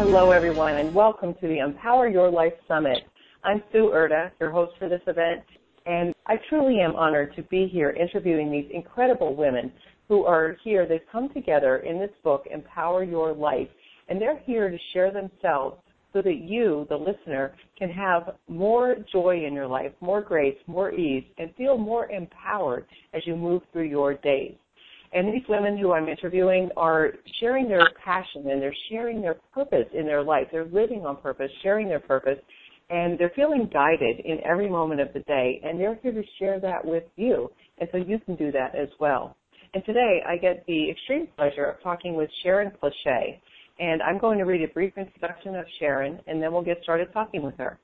Hello, everyone, and welcome to the Empower Your Life Summit. I'm Sue Erda, your host for this event, and I truly am honored to be here interviewing these incredible women who are here. They've come together in this book, Empower Your Life, and they're here to share themselves so that you, the listener, can have more joy in your life, more grace, more ease, and feel more empowered as you move through your days. And these women who I'm interviewing are sharing their passion and they're sharing their purpose in their life. They're living on purpose, sharing their purpose, and they're feeling guided in every moment of the day. And they're here to share that with you, and so you can do that as well. And today I get the extreme pleasure of talking with Sharon Pleshay. And I'm going to read a brief introduction of Sharon, and then we'll get started talking with her.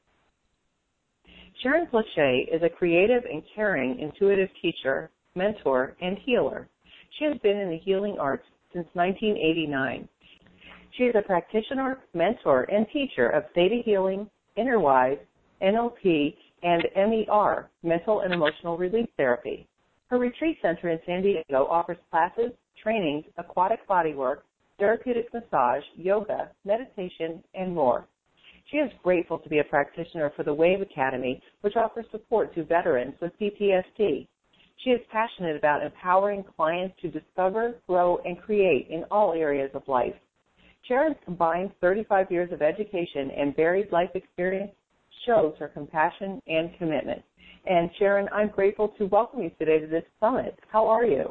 Sharon Pleshay is a creative and caring intuitive teacher, mentor, and healer. She has been in the healing arts since 1989. She is a practitioner, mentor, and teacher of Theta Healing, Innerwise, NLP, and MER, Mental and Emotional Relief Therapy. Her retreat center in San Diego offers classes, trainings, aquatic bodywork, therapeutic massage, yoga, meditation, and more. She is grateful to be a practitioner for the Wave Academy, which offers support to veterans with PTSD. She is passionate about empowering clients to discover, grow, and create in all areas of life. Sharon's combined 35 years of education and varied life experience shows her compassion and commitment. And Sharon, I'm grateful to welcome you today to this summit. How are you?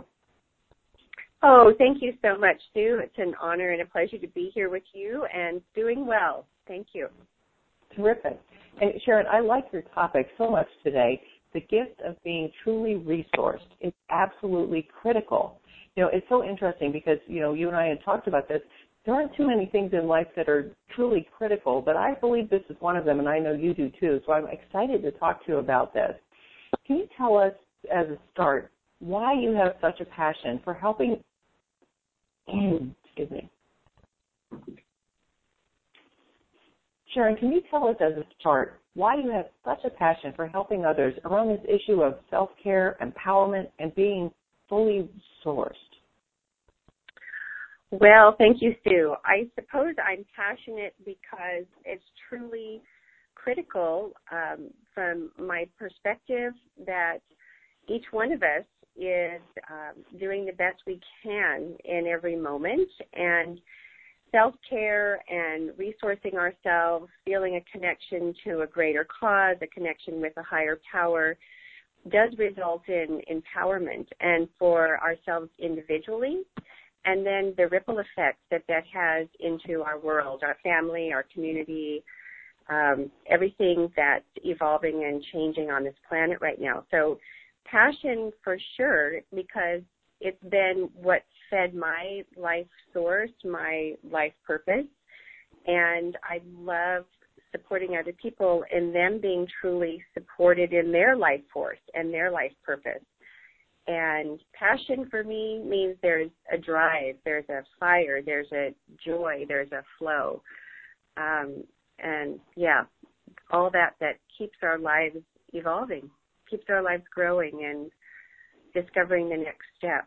Oh, thank you so much, Sue. It's an honor and a pleasure to be here with you and doing well. Thank you. Terrific. And Sharon, I like your topic so much today. The gift of being truly resourced is absolutely critical. You know, it's so interesting because, you know, you and I had talked about this. There aren't too many things in life that are truly critical, but I believe this is one of them, and I know you do too. So I'm excited to talk to you about this. Can you tell us, as a start, why you have such a passion for helping Sharon, can you tell us as a start why you have such a passion for helping others around this issue of self-care, empowerment, and being fully sourced? Well, thank you, Sue. I suppose I'm passionate because it's truly critical from my perspective that each one of us is doing the best we can in every moment, and self-care and resourcing ourselves, feeling a connection to a greater cause, a connection with a higher power, does result in empowerment, and for ourselves individually, and then the ripple effects that has into our world, our family, our community, everything that's evolving and changing on this planet right now. So passion for sure, because it's been what fed my life source, my life purpose, and I love supporting other people in them being truly supported in their life force and their life purpose. And passion for me means there's a drive, there's a fire, there's a joy, there's a flow, and yeah, all that keeps our lives evolving, keeps our lives growing and discovering the next step.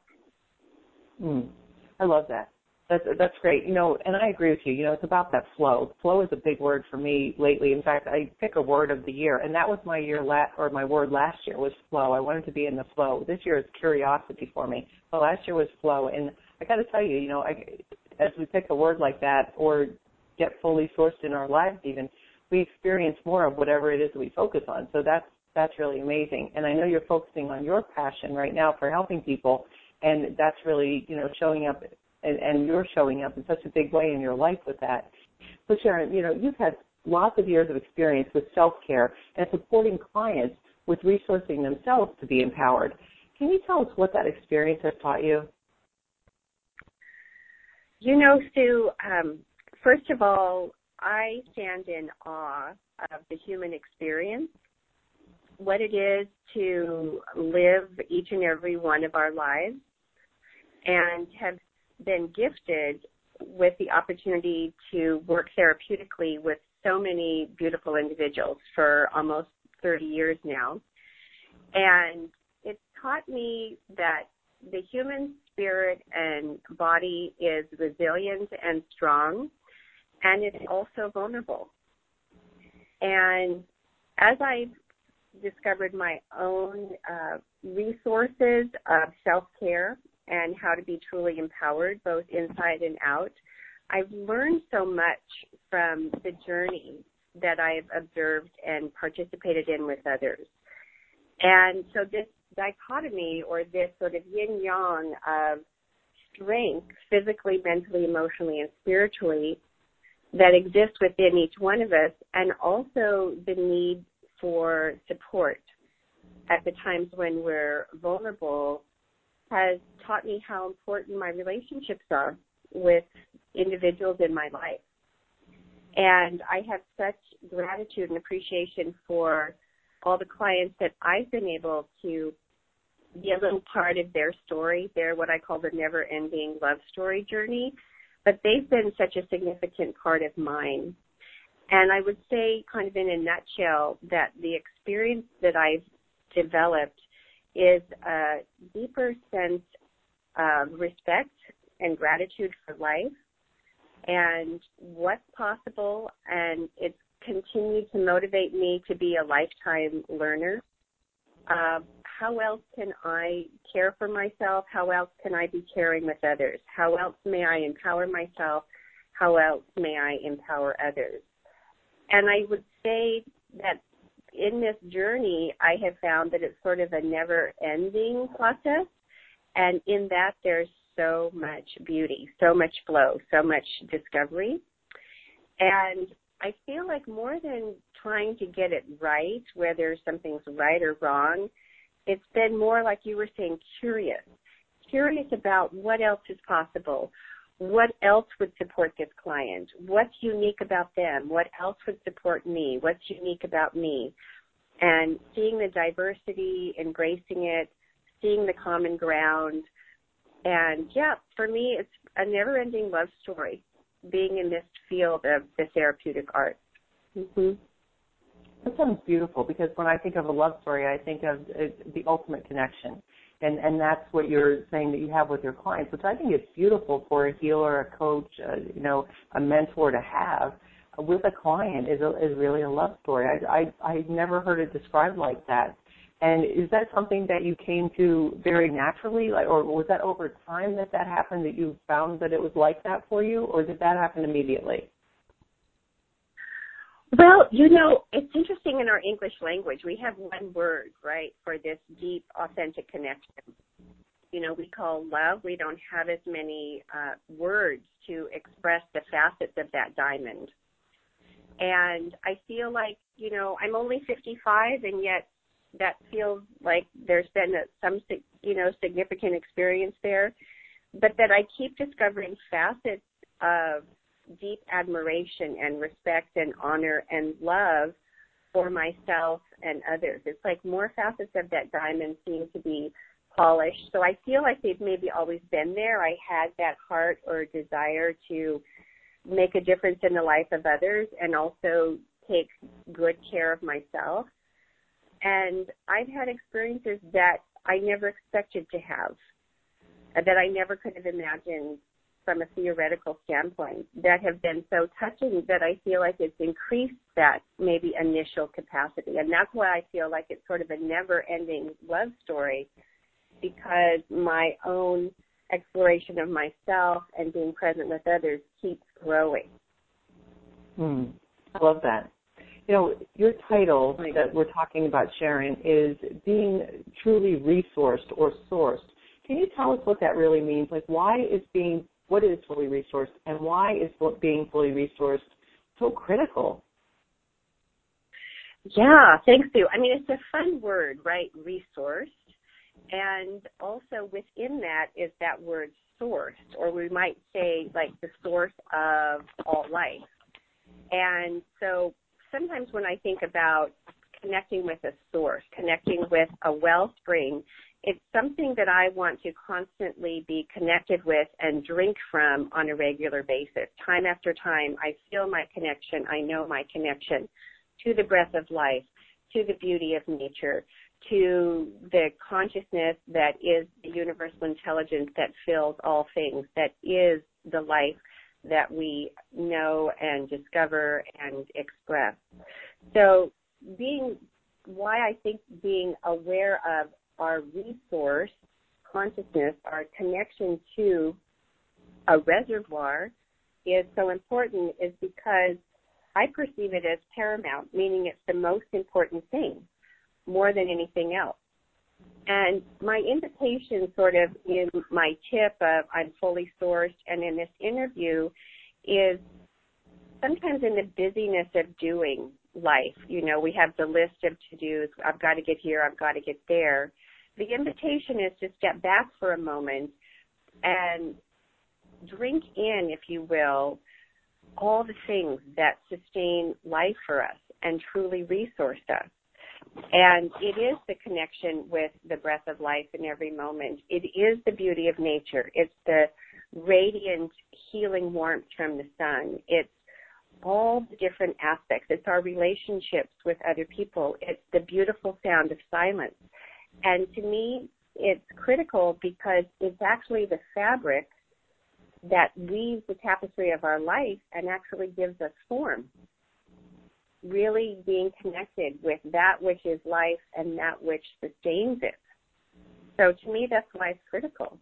I love that. That's great. You know, and I agree with you. You know, it's about that flow. Flow is a big word for me lately. In fact, I pick a word of the year, and that was my my word last year was flow. I wanted to be in the flow. This year is curiosity for me. But last year was flow, and I got to tell you, you know, as we pick a word like that or get fully sourced in our lives, even we experience more of whatever it is that we focus on. So that's really amazing. And I know you're focusing on your passion right now for helping people. And that's really, you know, showing up, and you're showing up in such a big way in your life with that. So, Sharon, you know, you've had lots of years of experience with self-care and supporting clients with resourcing themselves to be empowered. Can you tell us what that experience has taught you? You know, Sue, first of all, I stand in awe of the human experience, what it is to live each and every one of our lives, and have been gifted with the opportunity to work therapeutically with so many beautiful individuals for almost 30 years now. And it's taught me that the human spirit and body is resilient and strong, and it's also vulnerable. And as I've discovered my own resources of self-care and how to be truly empowered, both inside and out, I've learned so much from the journey that I've observed and participated in with others. And so this dichotomy, or this sort of yin-yang of strength, physically, mentally, emotionally, and spiritually, that exists within each one of us, and also the need for support at the times when we're vulnerable, has taught me how important my relationships are with individuals in my life. And I have such gratitude and appreciation for all the clients that I've been able to be a little part of their story, their what I call the never-ending love story journey. But they've been such a significant part of mine. And I would say, kind of in a nutshell, that the experience that I've developed is a deeper sense of respect and gratitude for life and what's possible, and it's continued to motivate me to be a lifetime learner. How else can I care for myself? How else can I be caring with others? How else may I empower myself? How else may I empower others? And I would say that in this journey, I have found that it's sort of a never-ending process, and in that there's so much beauty, so much flow, so much discovery. And I feel like more than trying to get it right, whether something's right or wrong, it's been more, like you were saying, curious about what else is possible, what else would support this client, what's unique about them, what else would support me, what's unique about me, and seeing the diversity, embracing it, seeing the common ground. And, yeah, for me, it's a never-ending love story, being in this field of the therapeutic arts. Mm-hmm. That sounds beautiful, because when I think of a love story, I think of the ultimate connection. And that's what you're saying that you have with your clients, which I think is beautiful for a healer, a coach, a mentor to have with a client is really a love story. I never heard it described like that. And is that something that you came to very naturally, or was that over time that happened, that you found that it was like that for you, or did that happen immediately? Well, it's interesting in our English language. We have one word, right, for this deep, authentic connection. We call love. We don't have as many words to express the facets of that diamond. And I feel like, I'm only 55, and yet that feels like there's been some significant experience there, but that I keep discovering facets of deep admiration and respect and honor and love for myself and others. It's like more facets of that diamond seem to be polished. So I feel like they've maybe always been there. I had that heart or desire to make a difference in the life of others and also take good care of myself. And I've had experiences that I never expected to have, that I never could have imagined from a theoretical standpoint, that have been so touching that I feel like it's increased that maybe initial capacity. And that's why I feel like it's sort of a never-ending love story, because my own exploration of myself and being present with others keeps growing. I love that. Your title that we're talking about, Sharon, is being truly resourced or sourced. Can you tell us what that really means? Like, what is fully resourced, and why is being fully resourced so critical? Yeah, thanks, Sue. I mean, it's a fun word, right? Resourced. And also within that is that word sourced, or we might say like the source of all life. And so sometimes when I think about connecting with a source, connecting with a wellspring, it's something that I want to constantly be connected with and drink from on a regular basis. Time after time, I feel my connection, I know my connection to the breath of life, to the beauty of nature, to the consciousness that is the universal intelligence that fills all things, that is the life that we know and discover and express. So why I think being aware of our resource, consciousness, our connection to a reservoir is so important is because I perceive it as paramount, meaning it's the most important thing, more than anything else. And my invitation sort of in my tip of I'm fully sourced and in this interview is sometimes in the busyness of doing life, we have the list of to-dos, I've got to get here, I've got to get there. The invitation is to step back for a moment and drink in, if you will, all the things that sustain life for us and truly resource us. And it is the connection with the breath of life in every moment. It is the beauty of nature. It's the radiant healing warmth from the sun. It's all the different aspects. It's our relationships with other people. It's the beautiful sound of silence. And to me, it's critical because it's actually the fabric that weaves the tapestry of our life and actually gives us form. Really being connected with that which is life and that which sustains it. So to me, that's why it's critical.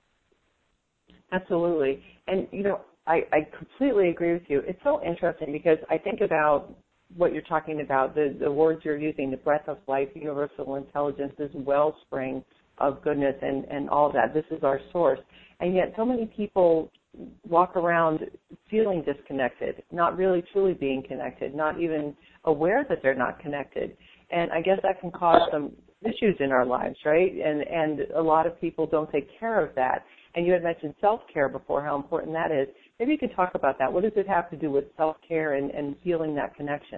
Absolutely. And, I completely agree with you. It's so interesting because I think about what you're talking about, the words you're using, the breath of life, universal intelligence, this wellspring of goodness and all of that. This is our source. And yet so many people walk around feeling disconnected, not really truly being connected, not even aware that they're not connected. And I guess that can cause some issues in our lives, right? And a lot of people don't take care of that. And you had mentioned self-care before, how important that is. Maybe you could talk about that. What does it have to do with self-care and feeling that connection?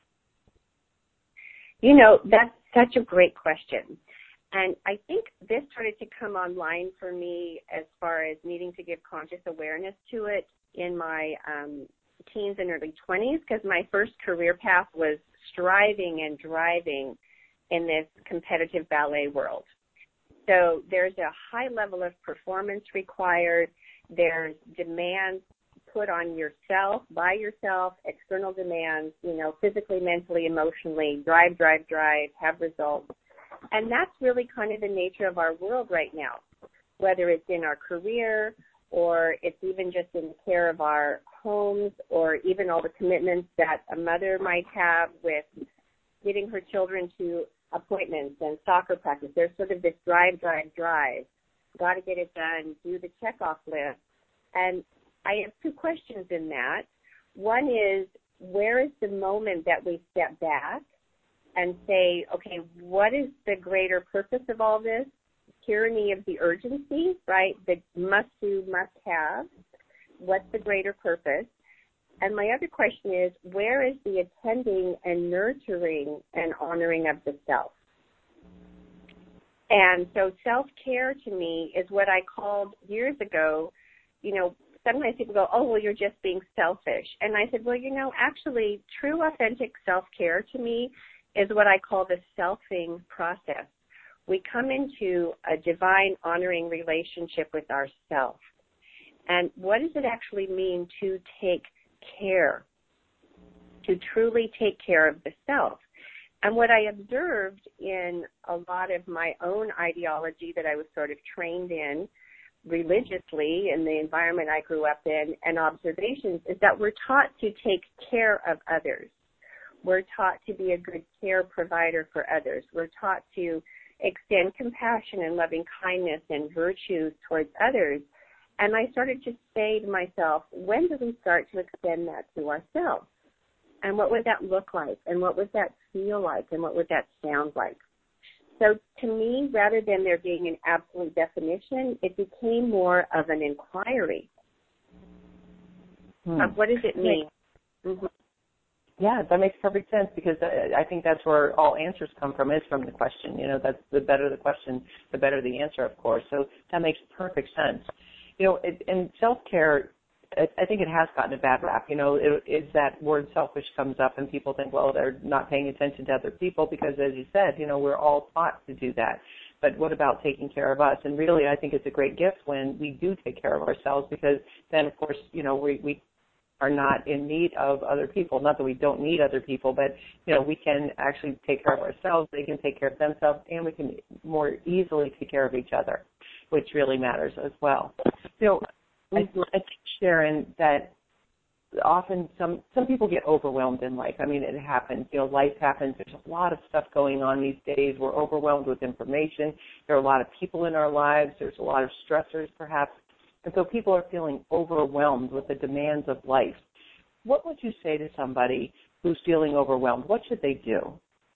That's such a great question. And I think this started to come online for me as far as needing to give conscious awareness to it in my teens and early 20s, because my first career path was striving and driving in this competitive ballet world. So there's a high level of performance required. There's demands put on yourself, by yourself, external demands, physically, mentally, emotionally, drive, have results. And that's really kind of the nature of our world right now, whether it's in our career or it's even just in the care of our homes or even all the commitments that a mother might have with getting her children to appointments and soccer practice. There's sort of this drive. Got to get it done, do the checkoff list. And I have two questions in that. One is, where is the moment that we step back and say, okay, what is the greater purpose of all this? Tyranny of the urgency, right? The must do, must have. What's the greater purpose? And my other question is, where is the attending and nurturing and honoring of the self? And so self-care to me is what I called years ago, sometimes people go, oh, well, you're just being selfish. And I said, well, actually true authentic self-care to me is what I call the selfing process. We come into a divine honoring relationship with ourself. And what does it actually mean to take care, to truly take care of the self? And what I observed in a lot of my own ideology that I was sort of trained in religiously in the environment I grew up in and observations is that we're taught to take care of others. We're taught to be a good care provider for others. We're taught to extend compassion and loving kindness and virtues towards others. And I started to say to myself, when do we start to extend that to ourselves? And what would that look like? And what would that feel like? And what would that sound like? So to me, rather than there being an absolute definition, it became more of an inquiry of what does it mean? Mm-hmm. Yeah, that makes perfect sense because I think that's where all answers come from, is from the question. That's the better the question, the better the answer, of course. So that makes perfect sense. And self-care, I think it has gotten a bad rap. It's that word selfish comes up and people think, well, they're not paying attention to other people because, as you said, we're all taught to do that. but what about taking care of us? And really, I think it's a great gift when we do take care of ourselves, because then, of course, we are not in need of other people. Not that we don't need other people, but, we can actually take care of ourselves, they can take care of themselves, and we can more easily take care of each other, which really matters as well. I think, Sharon, that often some people get overwhelmed in life. I mean, it happens. Life happens. There's a lot of stuff going on these days. We're overwhelmed with information. There are a lot of people in our lives. There's a lot of stressors, perhaps. And so people are feeling overwhelmed with the demands of life. What would you say to somebody who's feeling overwhelmed? What should they do?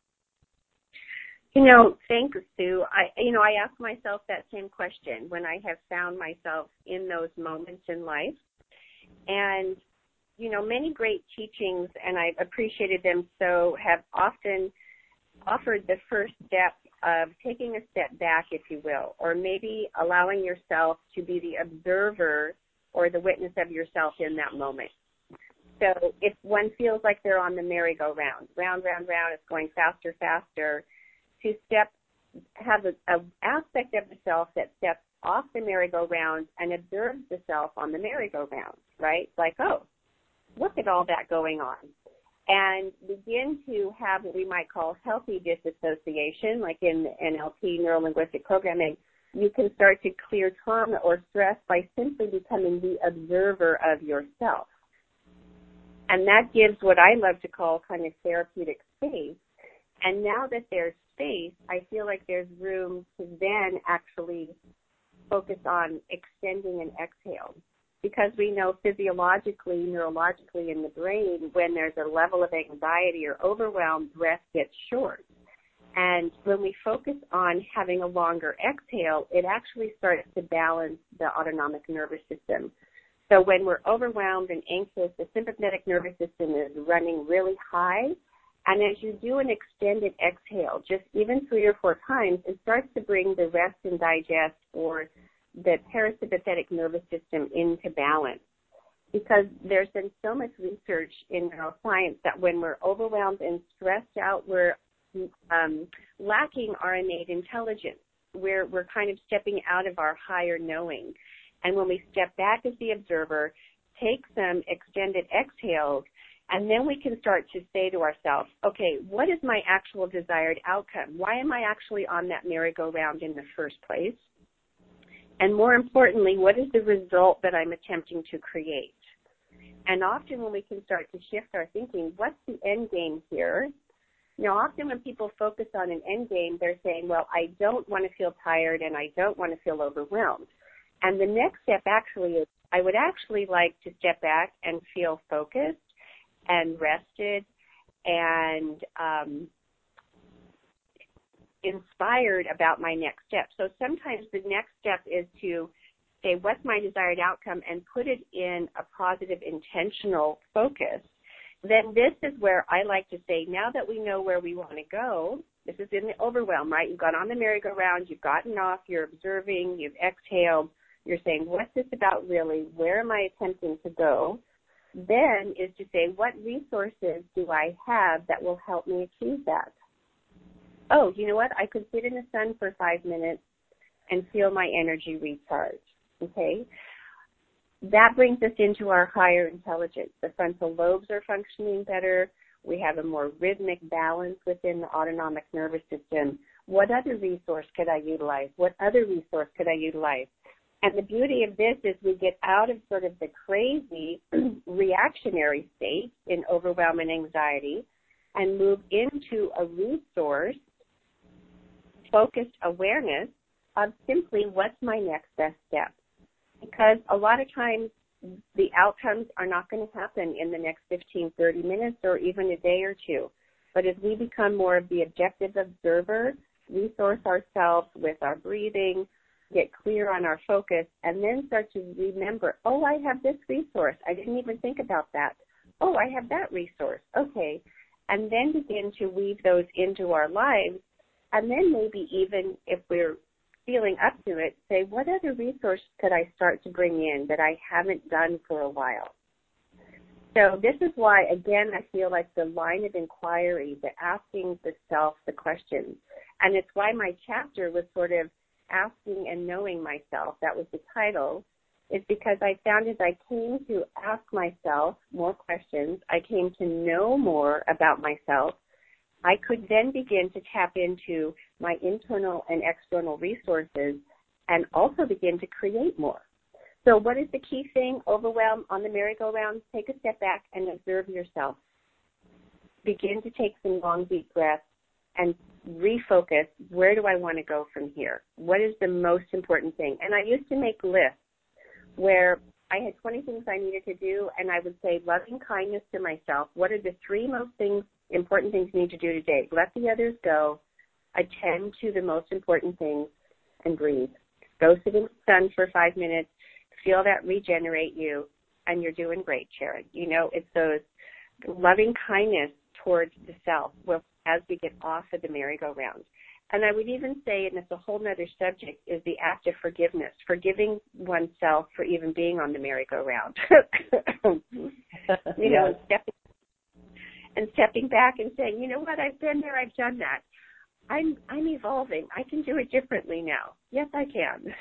Thanks, Sue. I ask myself that same question when I have found myself in those moments in life. And many great teachings, and I've appreciated them so, have often offered the first step of taking a step back, if you will, or maybe allowing yourself to be the observer or the witness of yourself in that moment. So if one feels like they're on the merry-go-round, round, it's going faster, to have an aspect of the self that steps off the merry-go-round and observes the self on the merry-go-round, right? Like, oh, look at all that going on. And begin to have what we might call healthy disassociation, like in NLP, neuro-linguistic programming. You can start to clear trauma or stress by simply becoming the observer of yourself. And that gives what I love to call kind of therapeutic space. And now that there's space, I feel like there's room to then actually focus on extending an exhale. Because we know physiologically, neurologically in the brain, when there's a level of anxiety or overwhelm, breath gets short. And when we focus on having a longer exhale, it actually starts to balance the autonomic nervous system. So when we're overwhelmed and anxious, the sympathetic nervous system is running really high. And as you do an extended exhale, just even 3 or 4 times, it starts to bring the rest and digest or the parasympathetic nervous system into balance. Because there's been so much research in neuroscience that when we're overwhelmed and stressed out, we're lacking our innate intelligence. We're kind of stepping out of our higher knowing. And when we step back as the observer, take some extended exhales, and then we can start to say to ourselves, okay, what is my actual desired outcome? Why am I actually on that merry-go-round in the first place? And more importantly, what is the result that I'm attempting to create? And often when we can start to shift our thinking, what's the end game here? Often when people focus on an end game, they're saying, well, I don't want to feel tired and I don't want to feel overwhelmed. And the next step actually is, I would actually like to step back and feel focused and rested and inspired about my next step. So sometimes the next step is to say, what's my desired outcome, and put it in a positive, intentional focus. Then this is where I like to say, now that we know where we want to go, this is in the overwhelm, right? You've gone on the merry-go-round, you've gotten off, you're observing, you've exhaled, you're saying, what's this about really? Where am I attempting to go? Then is to say, what resources do I have that will help me achieve that? Oh, you know what? I could sit in the sun for 5 minutes and feel my energy recharge, okay? That brings us into our higher intelligence. The frontal lobes are functioning better. We have a more rhythmic balance within the autonomic nervous system. What other resource could I utilize? What other resource could I utilize? And the beauty of this is we get out of sort of the crazy reactionary state in overwhelm and anxiety and move into a resource focused awareness of simply what's my next best step. Because a lot of times the outcomes are not going to happen in the next 15, 30 minutes or even a day or two. But as we become more of the objective observer, resource ourselves with our breathing, get clear on our focus, and then start to remember, oh, I have this resource. I didn't even think about that. Oh, I have that resource. Okay. And then begin to weave those into our lives. And then maybe even if we're feeling up to it, say, what other resource could I start to bring in that I haven't done for a while? So this is why, again, I feel like the line of inquiry, the asking the self the questions, and it's why my chapter was sort of asking and knowing myself. That was the title. Is because I found as I came to ask myself more questions, I came to know more about myself, I could then begin to tap into my internal and external resources and also begin to create more. So what is the key thing? Overwhelm on the merry-go-round? Take a step back and observe yourself. Begin to take some long, deep breaths and refocus. Where do I want to go from here? What is the most important thing? And I used to make lists where I had 20 things I needed to do, and I would say loving kindness to myself. What are the 3 most important things you need to do today? Let the others go. Attend to the most important things and breathe. Go sit in the sun for 5 minutes. Feel that regenerate you, and you're doing great, Sharon. You know, it's those loving kindness towards the self as we get off of the merry-go-round. And I would even say, and it's a whole other subject, is the act of forgiveness, forgiving oneself for even being on the merry-go-round. You know, and stepping back and saying, you know what, I've been there, I've done that. I'm evolving. I can do it differently now. Yes, I can.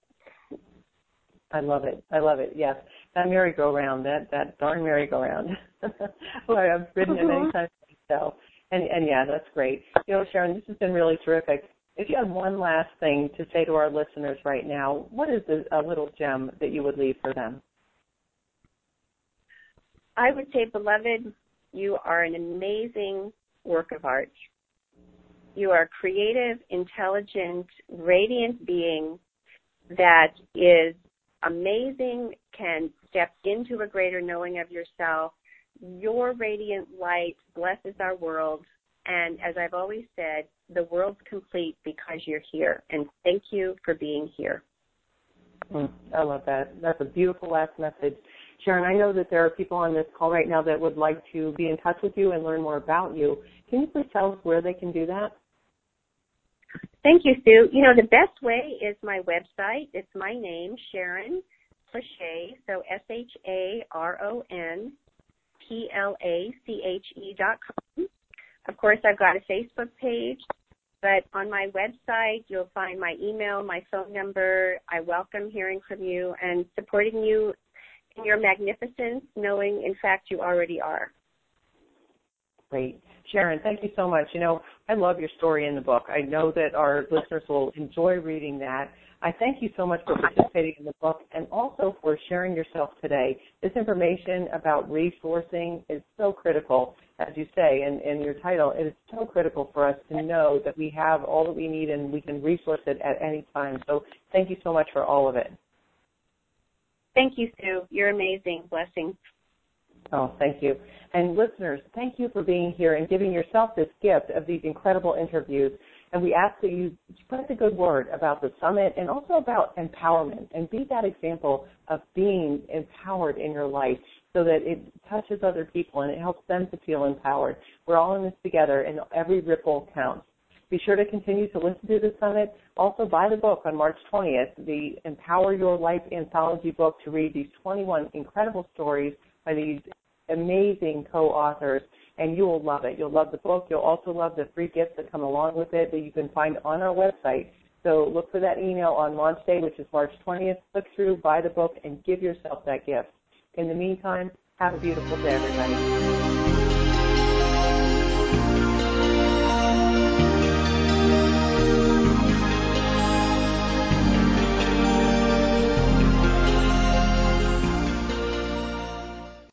I love it. I love it. Yes, that merry-go-round, that darn merry-go-round. Well, I've ridden it many times myself. And yeah, that's great. You know, Sharon, this has been really terrific. If you had one last thing to say to our listeners right now, what is a little gem that you would leave for them? I would say, beloved, you are an amazing work of art. You are a creative, intelligent, radiant being that is amazing, can step into a greater knowing of yourself. Your radiant light blesses our world, and as I've always said, the world's complete because you're here, and thank you for being here. I love that. That's a beautiful last message. Sharon, I know that there are people on this call right now that would like to be in touch with you and learn more about you. Can you please tell us where they can do that? Thank you, Sue. You know, the best way is my website. It's my name, Sharon Plache, so SharonPlache.com. Of course, I've got a Facebook page, but on my website, you'll find my email, my phone number. I welcome hearing from you and supporting you in your magnificence, knowing, in fact, you already are. Great. Sharon, thank you so much. You know, I love your story in the book. I know that our listeners will enjoy reading that. I thank you so much for participating in the book and also for sharing yourself today. This information about resourcing is so critical, as you say in your title. It is so critical for us to know that we have all that we need and we can resource it at any time. So thank you so much for all of it. Thank you, Sue. You're amazing. Blessings. Oh, thank you. And listeners, thank you for being here and giving yourself this gift of these incredible interviews. And we ask that you spread the good word about the summit and also about empowerment and be that example of being empowered in your life so that it touches other people and it helps them to feel empowered. We're all in this together and every ripple counts. Be sure to continue to listen to the summit. Also buy the book on March 20th, the Empower Your Life Anthology book, to read these 21 incredible stories by these amazing co-authors, and you will love it. You'll love the book. You'll also love the free gifts that come along with it that you can find on our website. So look for that email on launch day, which is March 20th. Click through, buy the book, and give yourself that gift. In the meantime, have a beautiful day, everybody.